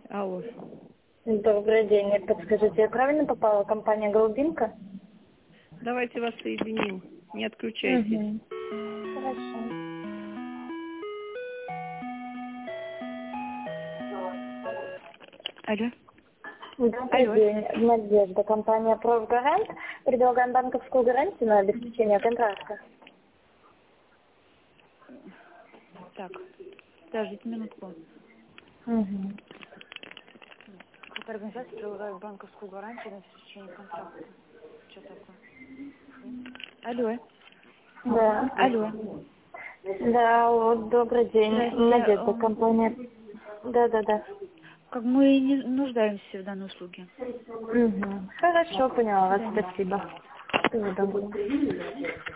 Алло. Добрый день. Подскажите, я правильно попала? Компания «Голубинка»? Давайте вас соединим. Не отключайтесь. Угу. Хорошо. Алло. Добрый Алло. день. Надежда. Компания «Профгарант». Предлагаем банковскую гарантию на обеспечение контракта. Так, подождите минутку. Угу. Какая организация предлагает банковскую гарантию на обеспечение контракта? Что такое? Алло. Да. Алло. Да, вот, добрый день. Здрасте. Надежда. Компания... Да. Как мы не нуждаемся в данной услуге. Угу. Хорошо, поняла До вас. свидания. Спасибо. Всего доброго.